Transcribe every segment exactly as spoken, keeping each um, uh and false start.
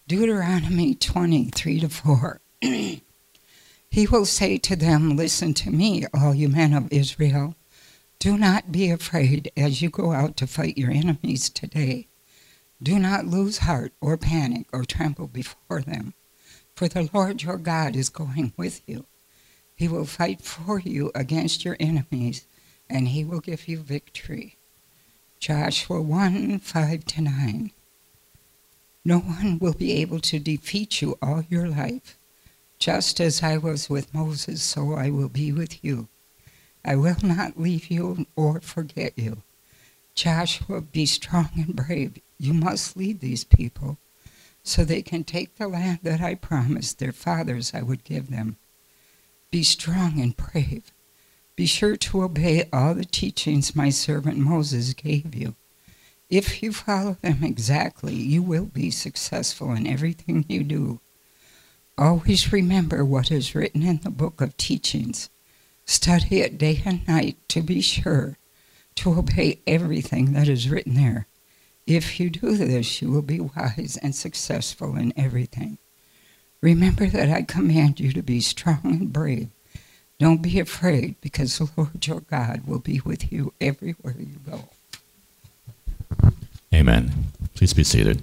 Deuteronomy twenty-three to four. He will say to them, listen to me, all you men of Israel. Do not be afraid as you go out to fight your enemies today. Do not lose heart or panic or tremble before them, for the Lord your God is going with you. He will fight for you against your enemies, and he will give you victory. Joshua one, five to nine. No one will be able to defeat you all your life. Just as I was with Moses, so I will be with you. I will not leave you or forget you. Joshua, be strong and brave. You must lead these people so they can take the land that I promised their fathers I would give them. Be strong and brave. Be sure to obey all the teachings my servant Moses gave you. If you follow them exactly, you will be successful in everything you do. Always remember what is written in the book of teachings. Study it day and night to be sure to obey everything that is written there. If you do this, you will be wise and successful in everything. Remember that I command you to be strong and brave. Don't be afraid, because the Lord your God will be with you everywhere you go. Amen. Please be seated.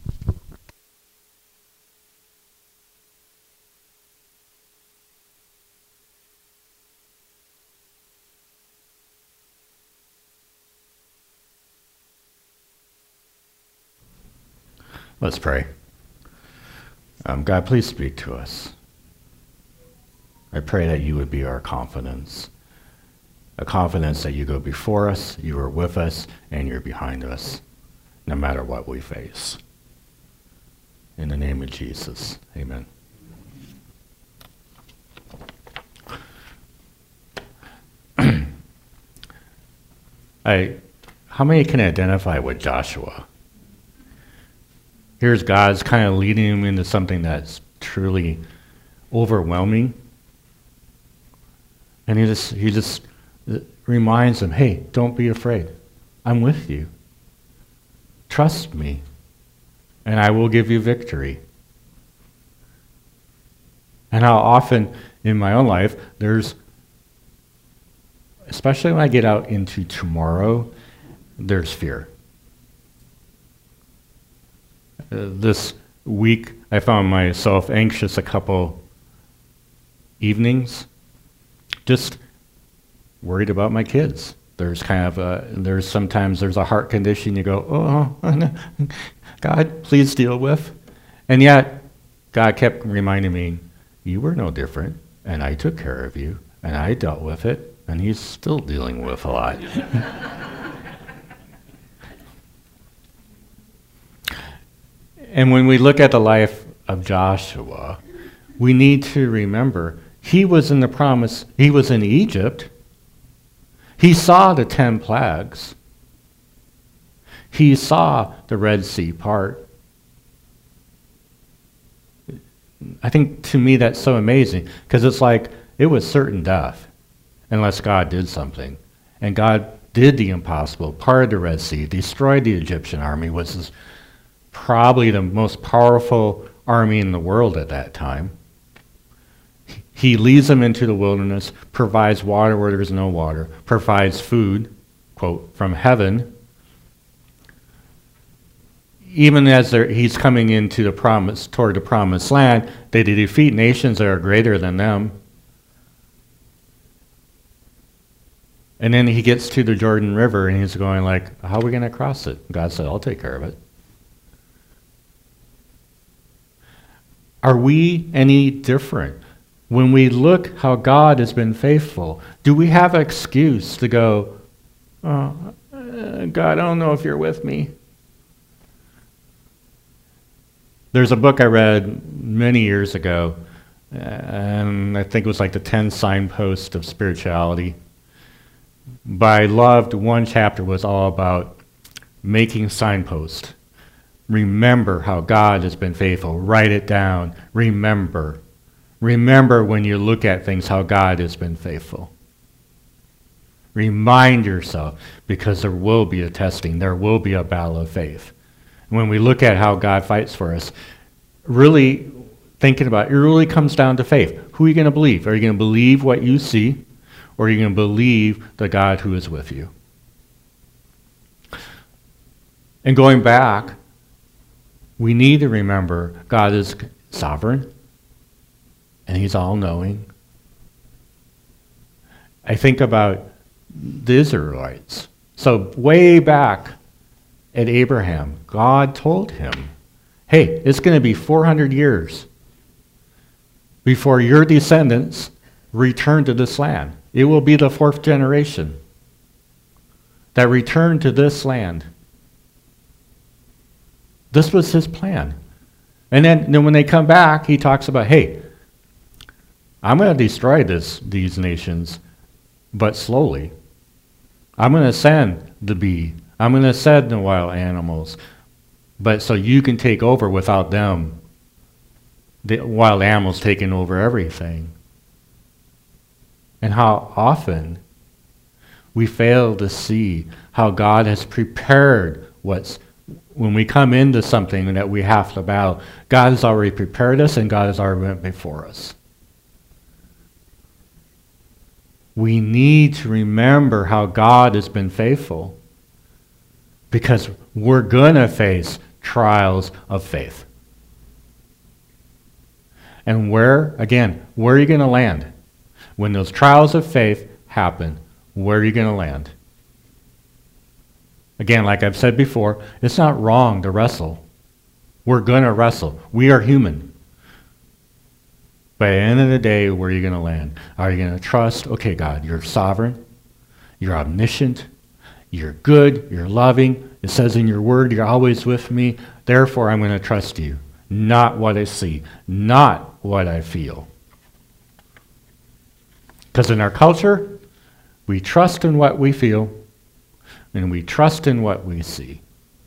Let's pray. Um, God, please speak to us. I pray that you would be our confidence, a confidence that you go before us, you are with us, and you're behind us, no matter what we face. In the name of Jesus, amen. I, how many can identify with Joshua? Here's God's kind of leading him into something that's truly overwhelming. And he just he just reminds him, hey, don't be afraid. I'm with you. Trust me, and I will give you victory. And how often in my own life, there's, especially when I get out into tomorrow, there's fear. Uh, this week, I found myself anxious a couple evenings, just worried about my kids. There's kind of a, there's sometimes there's a heart condition you go, oh, God, please deal with. And yet, God kept reminding me, you were no different, and I took care of you, and I dealt with it, and he's still dealing with a lot. And when we look at the life of Joshua, we need to remember he was in the promise, he was in Egypt. He saw the ten plagues. He saw the Red Sea part. I think to me that's so amazing, because it's like it was certain death unless God did something. And God did the impossible, parted the Red Sea, destroyed the Egyptian army, which is probably the most powerful army in the world at that time. He leads them into the wilderness, provides water where there's no water, provides food, quote, from heaven. Even as he's coming into the promise, toward the promised land, they defeat nations that are greater than them. And then he gets to the Jordan River and he's going like, how are we going to cross it? God said, I'll take care of it. Are we any different? When we look how God has been faithful, do we have an excuse to go, oh, uh, God, I don't know if you're with me? There's a book I read many years ago, and I think it was like the ten Signposts of Spirituality. But I loved one chapter was all about making signposts. Remember how God has been faithful. Write it down. Remember. Remember when you look at things how God has been faithful. Remind yourself, because there will be a testing. There will be a battle of faith. When we look at how God fights for us, really thinking about it, it really comes down to faith. Who are you going to believe? Are you going to believe what you see, or are you going to believe the God who is with you? And going back, we need to remember God is sovereign, and he's all-knowing. I think about the Israelites. So way back at Abraham, God told him, hey, it's going to be four hundred years before your descendants return to this land. It will be the fourth generation that return to this land. This was his plan. And then, then when they come back, he talks about, hey, I'm going to destroy this, these nations, but slowly. I'm going to send the bee. I'm going to send the wild animals. But so you can take over without them, the wild animals taking over everything. And how often we fail to see how God has prepared what's, when we come into something that we have to battle, God has already prepared us and God has already went before us. We need to remember how God has been faithful, because we're going to face trials of faith. And where, again, where are you going to land? When those trials of faith happen, where are you going to land? Again, like I've said before, it's not wrong to wrestle. We're going to wrestle. We are human. But at the end of the day, where are you going to land? Are you going to trust, okay, God, you're sovereign, you're omniscient, you're good, you're loving. It says in your word, you're always with me. Therefore, I'm going to trust you. Not what I see, not what I feel. Because in our culture, we trust in what we feel, and we trust in what we see.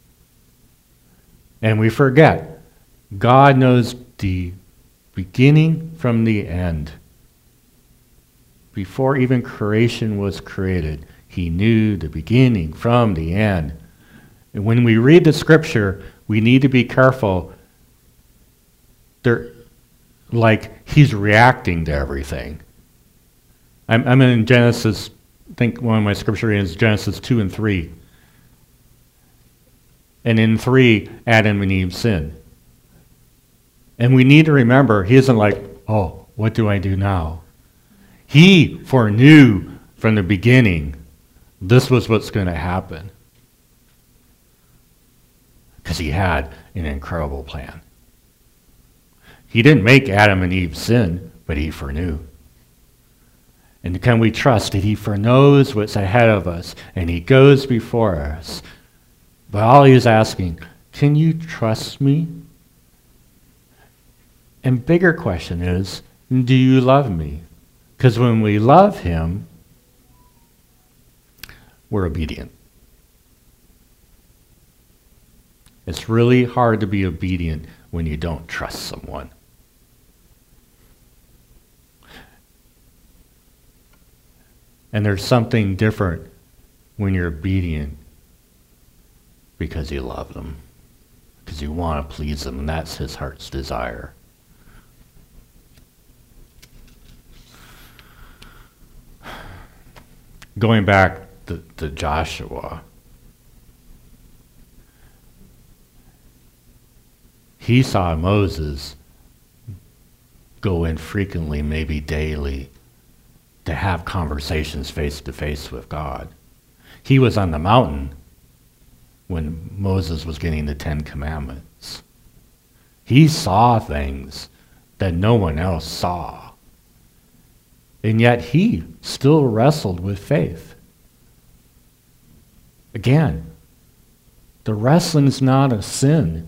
And we forget, God knows the beginning from the end. Before even creation was created, he knew the beginning from the end. And when we read the scripture, we need to be careful. They're like he's reacting to everything. I'm, I'm in Genesis, I think one of my scripture readings is Genesis two and three. And in three, Adam and Eve sinned. And we need to remember, he isn't like, oh, what do I do now? He foreknew from the beginning this was what's going to happen. Because he had an incredible plan. He didn't make Adam and Eve sin, but he foreknew. And can we trust that he foreknows what's ahead of us, and he goes before us? But all he is asking, can you trust me? And bigger question is, do you love me? Because when we love him, we're obedient. It's really hard to be obedient when you don't trust someone. And there's something different when you're obedient because you love them, because you want to please them, and that's his heart's desire. Going back to, to Joshua, he saw Moses go in frequently, maybe daily, to have conversations face to face with God. He was on the mountain when Moses was getting the Ten Commandments. He saw things that no one else saw. And yet he still wrestled with faith. Again, the wrestling's not a sin.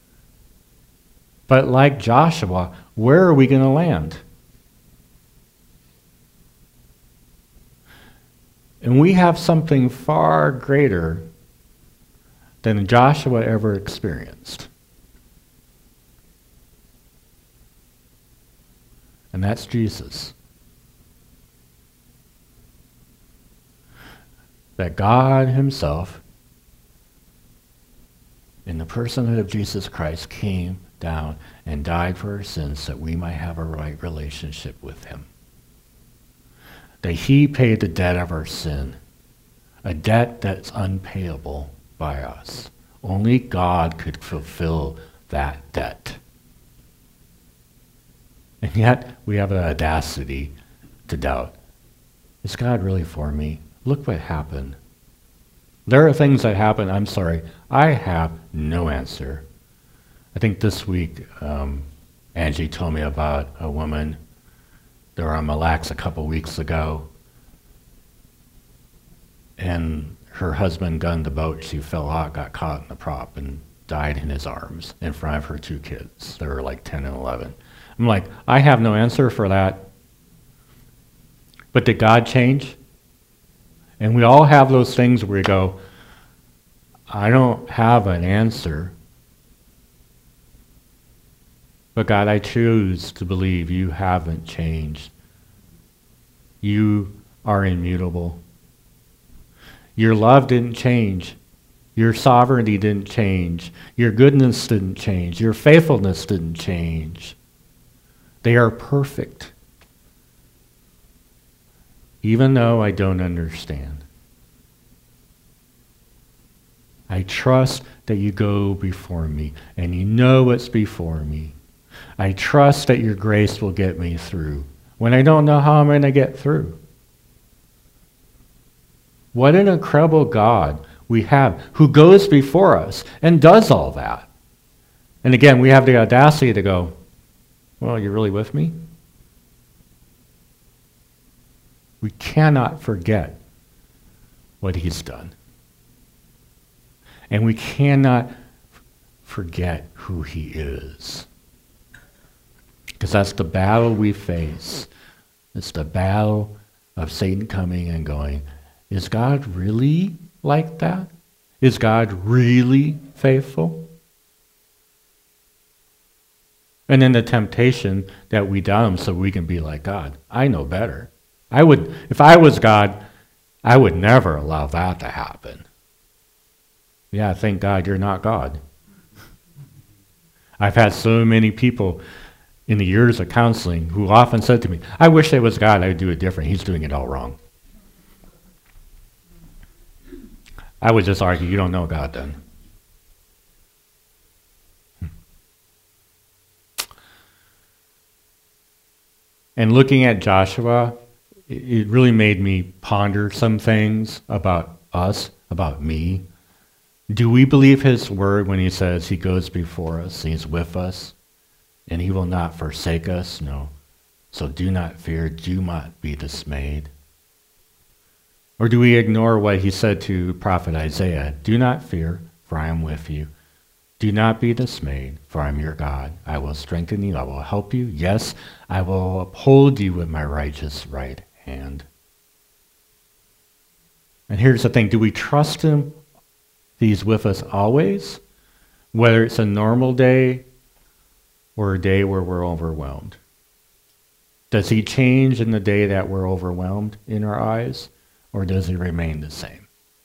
But like Joshua, where are we going to land? And we have something far greater than Joshua ever experienced. And that's Jesus. That God himself, in the personhood of Jesus Christ, came down and died for our sins that we might have a right relationship with him. That he paid the debt of our sin, a debt that's unpayable by us. Only God could fulfill that debt. And yet we have the audacity to doubt. Is God really for me? Look what happened. There are things that happen, I'm sorry, I have no answer. I think this week, um, Angie told me about a woman, they were on Mille Lacs a couple weeks ago, and her husband gunned the boat. She fell out, got caught in the prop, and died in his arms in front of her two kids. They were like ten and eleven. I'm like, I have no answer for that. But did God change? And we all have those things where we go, I don't have an answer. But God, I choose to believe you haven't changed. You are immutable. Your love didn't change. Your sovereignty didn't change. Your goodness didn't change. Your faithfulness didn't change. They are perfect. Even though I don't understand. I trust that you go before me and you know what's before me. I trust that your grace will get me through when I don't know how I'm going to get through. What an incredible God we have who goes before us and does all that. And again, we have the audacity to go, well, you're really with me? We cannot forget what he's done. And we cannot forget who he is. Because that's the battle we face. It's the battle of Satan coming and going, is God really like that? Is God really faithful? And then the temptation that we doubt him so we can be like God. I know better. I would, if I was God, I would never allow that to happen. Yeah, thank God you're not God. I've had so many people in the years of counseling who often said to me, I wish I was God, I would do it different. He's doing it all wrong. I would just argue, you don't know God then. And looking at Joshua, it really made me ponder some things about us, about me. Do we believe his word when he says he goes before us, he's with us, and he will not forsake us? No. So do not fear, do not be dismayed. Or do we ignore what he said to prophet Isaiah? Do not fear, for I am with you. Do not be dismayed, for I am your God. I will strengthen you, I will help you. Yes, I will uphold you with my righteous right hand. And here's the thing, do we trust him? He's with us always, whether it's a normal day or a day where we're overwhelmed. Does he change in the day that we're overwhelmed in our eyes, or does he remain the same?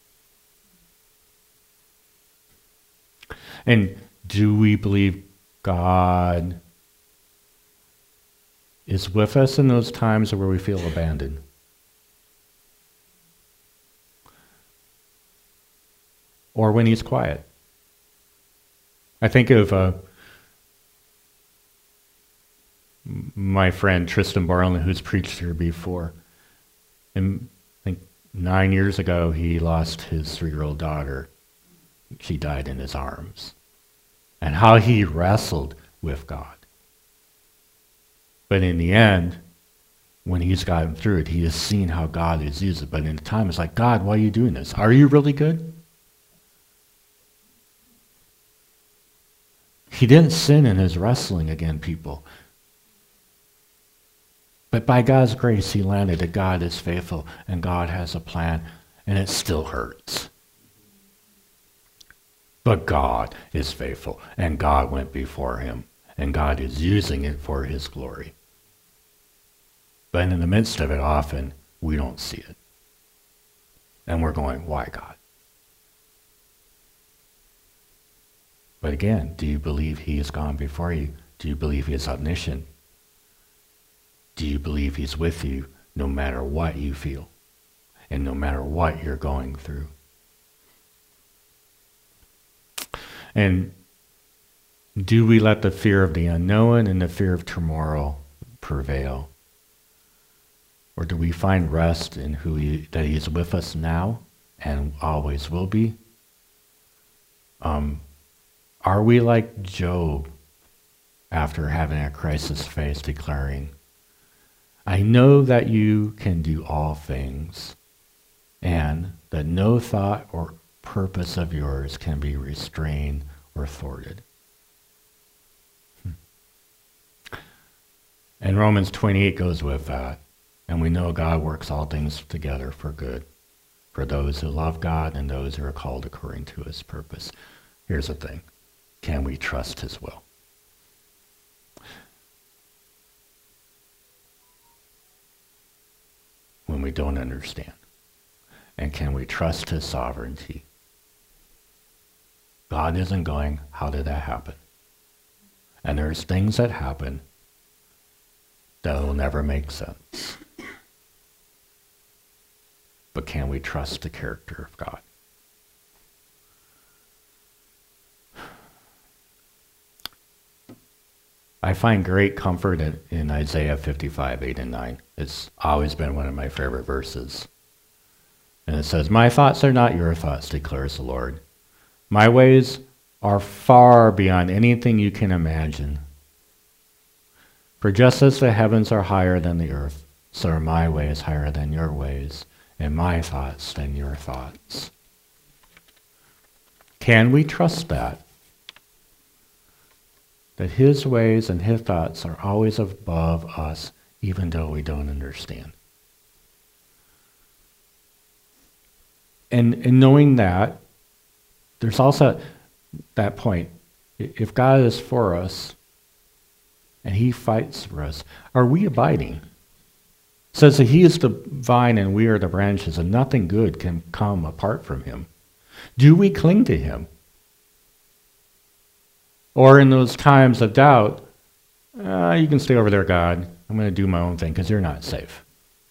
And do we believe God is with us in those times where we feel abandoned? Or when he's quiet? I think of uh, my friend Tristan Barlin, who's preached here before. And I think nine years ago, he lost his three-year-old daughter. She died in his arms. And how he wrestled with God. But in the end, when he's gotten through it, he has seen how God has used it. But in the time, it's like, God, why are you doing this? Are you really good? He didn't sin in his wrestling again, people. But by God's grace, he landed that God is faithful and God has a plan, and it still hurts. But God is faithful, and God went before him, and God is using it for his glory. But in the midst of it, often, we don't see it. And we're going, why God? But again, do you believe he has gone before you? Do you believe he is omniscient? Do you believe he's with you no matter what you feel and no matter what you're going through? And do we let the fear of the unknown and the fear of tomorrow prevail? Or do we find rest in who he, that he is with us now and always will be? Um, are we like Job after having a crisis phase declaring, I know that you can do all things and that no thought or purpose of yours can be restrained or thwarted. Hmm. And Romans twenty-eight goes with that. And we know God works all things together for good, for those who love God and those who are called according to his purpose. Here's the thing. Can we trust his will? When we don't understand. And can we trust his sovereignty? God isn't going, how did that happen? And there's things that happen that will never make sense. But can we trust the character of God? I find great comfort in, in Isaiah fifty-five, eight and nine. It's always been one of my favorite verses. And it says, my thoughts are not your thoughts, declares the Lord. My ways are far beyond anything you can imagine. For just as the heavens are higher than the earth, so are my ways higher than your ways, and my thoughts than your thoughts. Can we trust that? That his ways and his thoughts are always above us, even though we don't understand. And, and knowing that, there's also that point. If God is for us, and he fights for us, are we abiding? It says that he is the vine and we are the branches, and nothing good can come apart from him. Do we cling to him? Or in those times of doubt, uh, you can stay over there, God. I'm going to do my own thing because you're not safe.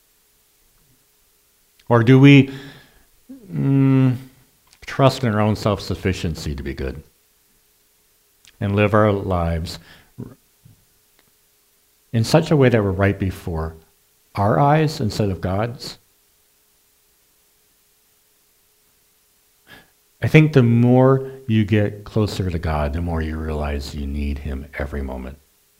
Or do we mm, trust in our own self-sufficiency to be good and live our lives in such a way that we're right before our eyes instead of God's? I think the more you get closer to God, the more you realize you need him every moment.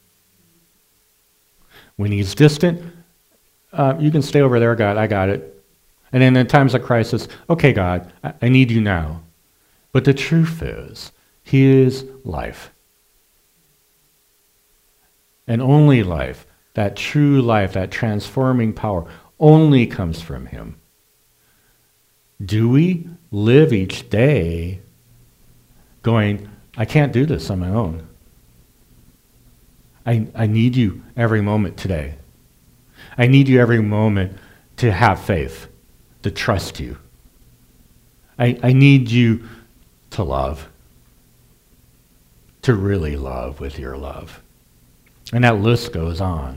When he's distant, uh, you can stay over there, God, I got it. And then in times of crisis, okay, God, I, I need you now. But the truth is, he is life. And only life, that true life, that transforming power, only comes from him. Do we live each day going, I can't do this on my own. I, I need you every moment today. I need you every moment to have faith, to trust you. I, I need you to love, to really love with your love. And that list goes on.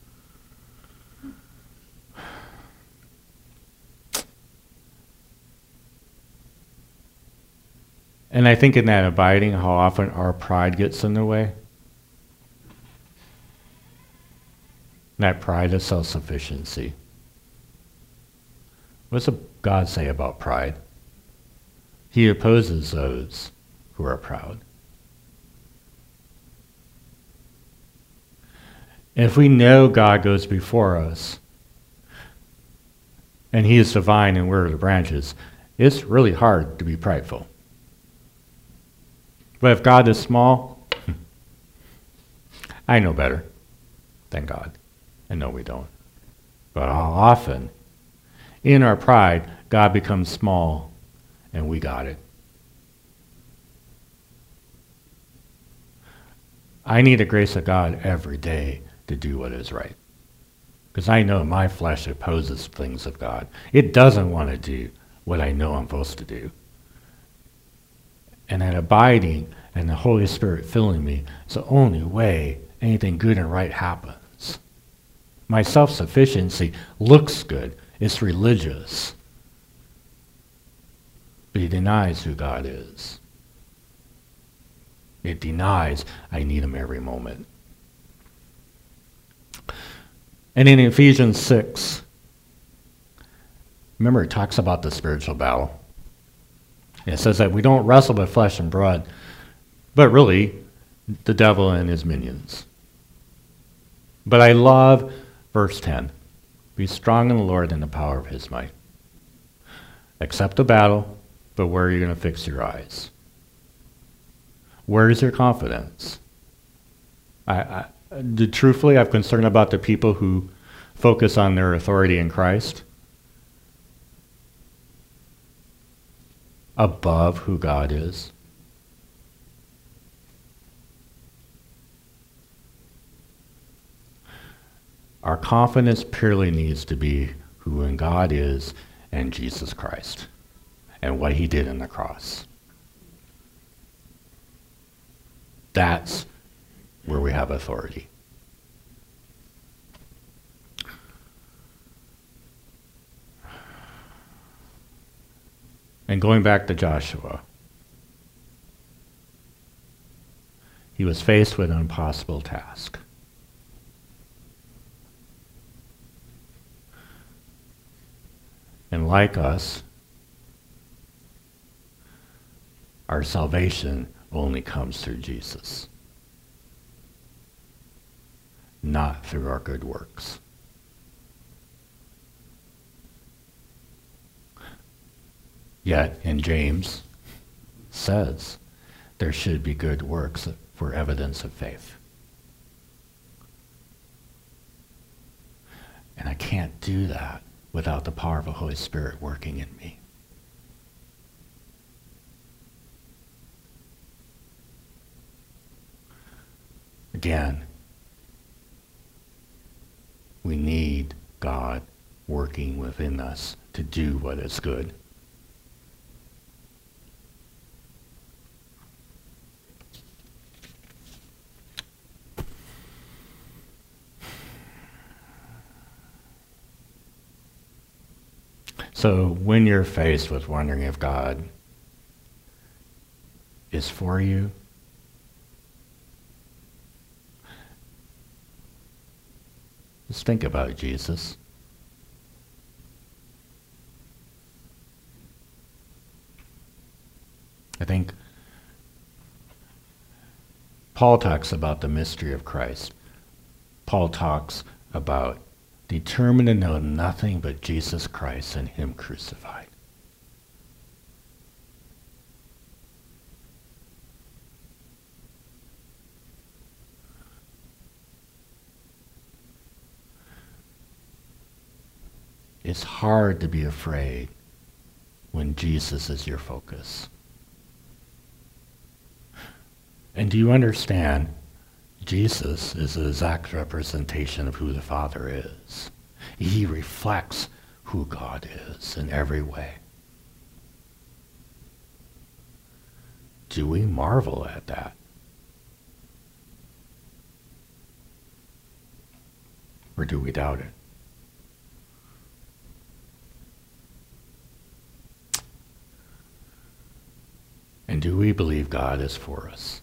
And I think in that abiding, how often our pride gets in the way. That pride of self-sufficiency. What does God say about pride? He opposes those who are proud. And if we know God goes before us, and he is the vine and we're the branches, it's really hard to be prideful. But if God is small, I know better than God. And no, we don't. But how often, in our pride, God becomes small and we got it. I need the grace of God every day to do what is right. Because I know my flesh opposes things of God. It doesn't want to do what I know I'm supposed to do. And that abiding and the Holy Spirit filling me is the only way anything good and right happens. My self-sufficiency looks good. It's religious. But it denies who God is. It denies I need him every moment. And in Ephesians six, remember it talks about the spiritual battle. It says that we don't wrestle with flesh and blood, but really the devil and his minions. But I love verse ten. Be strong in the Lord and the power of his might. Accept the battle, but where are you going to fix your eyes? Where is your confidence? I, I, do, truthfully, I'm concerned about the people who focus on their authority in Christ above who God is. Our confidence purely needs to be who in God is and Jesus Christ and what he did on the cross. That's where we have authority. And going back to Joshua, he was faced with an impossible task. And like us, our salvation only comes through Jesus, not through our good works. Yet, in James, says there should be good works for evidence of faith. And I can't do that without the power of the Holy Spirit working in me. Again, we need God working within us to do what is good. So when you're faced with wondering if God is for you, just think about Jesus. I think Paul talks about the mystery of Christ. Paul talks about determined to know nothing but Jesus Christ and him crucified. It's hard to be afraid when Jesus is your focus. And do you understand? Jesus is the exact representation of who the Father is. He reflects who God is in every way. Do we marvel at that? Or do we doubt it? And do we believe God is for us?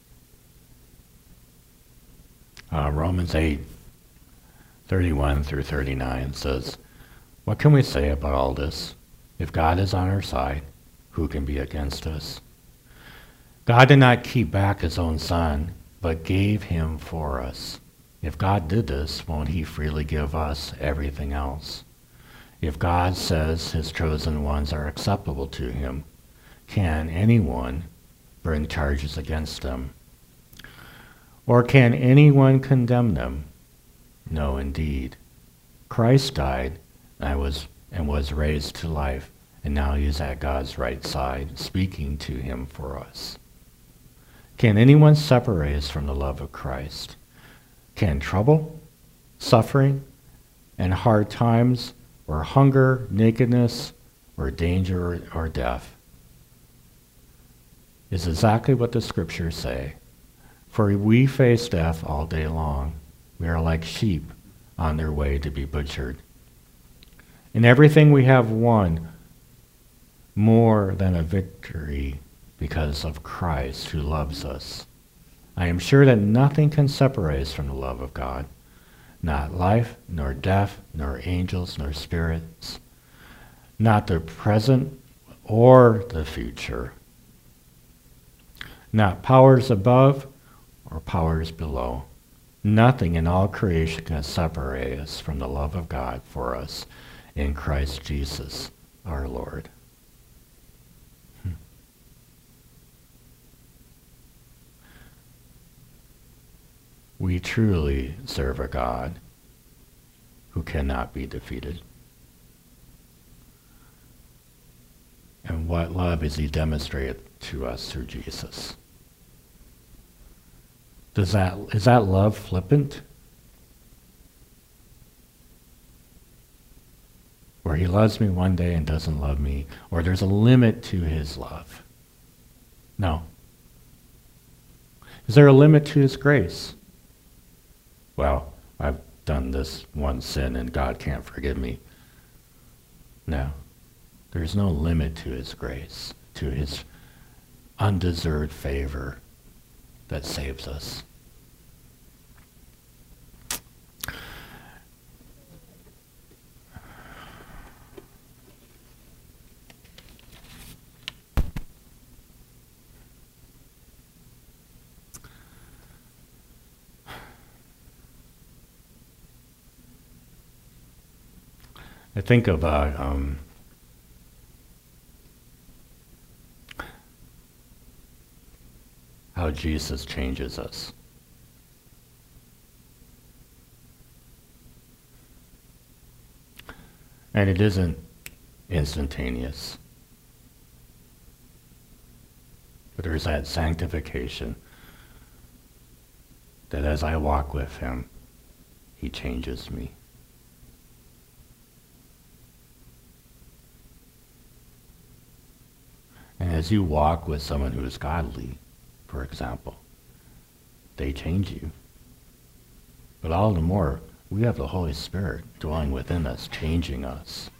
Uh, Romans eight, thirty-one through thirty-nine says, what can we say about all this? If God is on our side, who can be against us? God did not keep back his own Son, but gave him for us. If God did this, won't he freely give us everything else? If God says his chosen ones are acceptable to him, can anyone bring charges against them? Or can anyone condemn them? No, indeed. Christ died and was, and was raised to life, and now he is at God's right side, speaking to him for us. Can anyone separate us from the love of Christ? Can trouble, suffering, and hard times, or hunger, nakedness, or danger, or death? is exactly what the scriptures say. For we face death all day long. We are like sheep on their way to be butchered. In everything we have won more than a victory because of Christ who loves us. I am sure that nothing can separate us from the love of God. Not life, nor death, nor angels, nor spirits. Not the present or the future. Not powers above or powers below. Nothing in all creation can separate us from the love of God for us in Christ Jesus our Lord. Hmm. We truly serve a God who cannot be defeated. And what love is he demonstrated to us through Jesus? Does that, is that love flippant? Where he loves me one day and doesn't love me, or there's a limit to his love? No. Is there a limit to his grace? Well, I've done this one sin and God can't forgive me. No. There's no limit to his grace, to his undeserved favor that saves us. I think of uh, um, how Jesus changes us. And it isn't instantaneous. But there's that sanctification that as I walk with him, he changes me. And as you walk with someone who is godly, for example, they change you. But all the more, we have the Holy Spirit dwelling within us, changing us.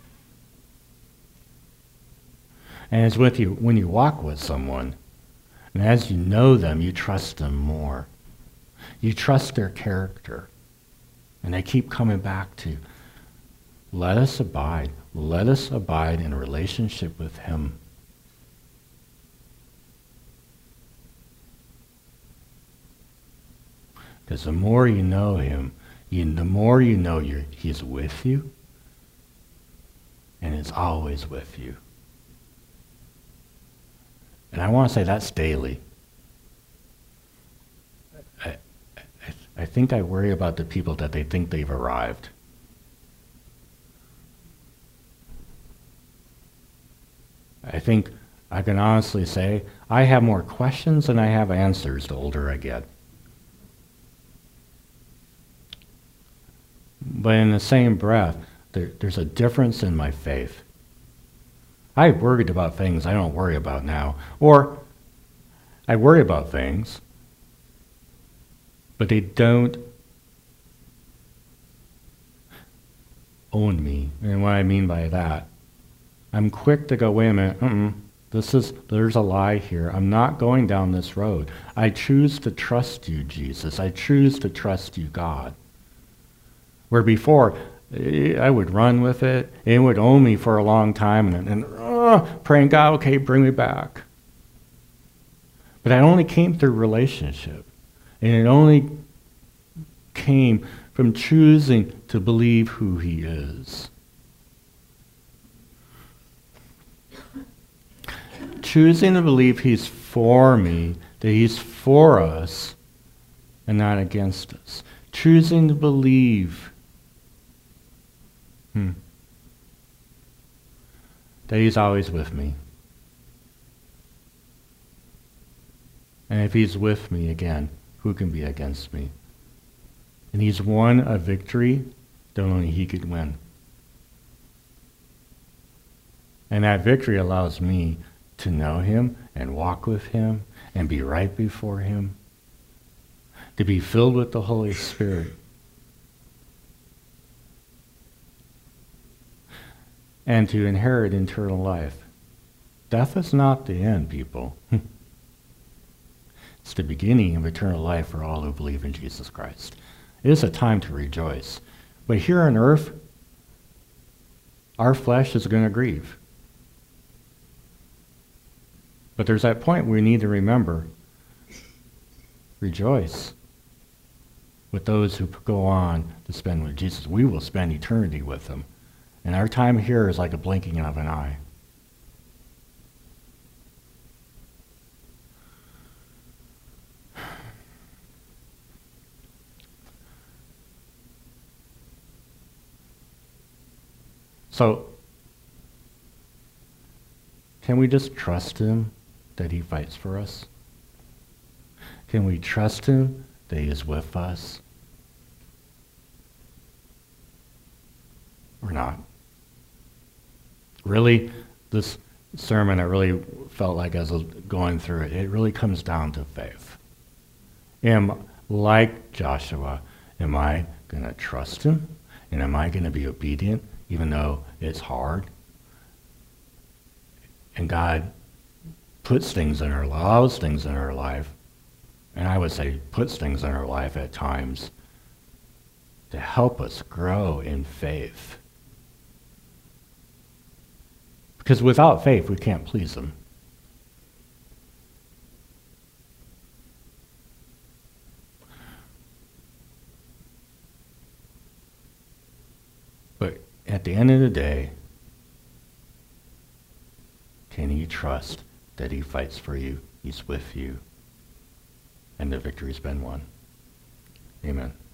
And as with you, when you walk with someone, and as you know them, you trust them more. You trust their character. And they keep coming back to, let us abide. Let us abide in a relationship with him. Because the more you know him, you, the more you know you're, he's with you, and is always with you. And I want to say that's daily. I, I, I think I worry about the people that they think they've arrived. I think I can honestly say I have more questions than I have answers the older I get. But in the same breath, there, there's a difference in my faith. I worried about things I don't worry about now. Or I worry about things, but they don't own me. And what I mean by that, I'm quick to go, wait a minute, mm-mm, this is, there's a lie here. I'm not going down this road. I choose to trust you, Jesus. I choose to trust you, God. Where before, I would run with it, it would own me for a long time, and, and uh, praying, God, okay, bring me back. But I only came through relationship, and it only came from choosing to believe who he is. Choosing to believe he's for me, that he's for us, and not against us. Choosing to believe Hmm. that he's always with me. And if he's with me again, who can be against me? And he's won a victory that only he could win. And that victory allows me to know him and walk with him and be right before him, to be filled with the Holy Spirit, and to inherit eternal life. Death is not the end, people. It's the beginning of eternal life for all who believe in Jesus Christ. It is a time to rejoice. But here on earth, our flesh is going to grieve. But there's that point we need to remember, rejoice with those who go on to spend with Jesus. We will spend eternity with him. And our time here is like a blinking of an eye. So, can we just trust him that he fights for us? Can we trust him that he is with us? Or not? Really, this sermon, I really felt like as I was going through it, it really comes down to faith. Am, like Joshua, am I going to trust him? And am I going to be obedient, even though it's hard? And God puts things in our, allows things in our life, and I would say puts things in our life at times to help us grow in faith. Because without faith, we can't please him. But at the end of the day, can you trust that he fights for you, he's with you, and the victory's been won? Amen.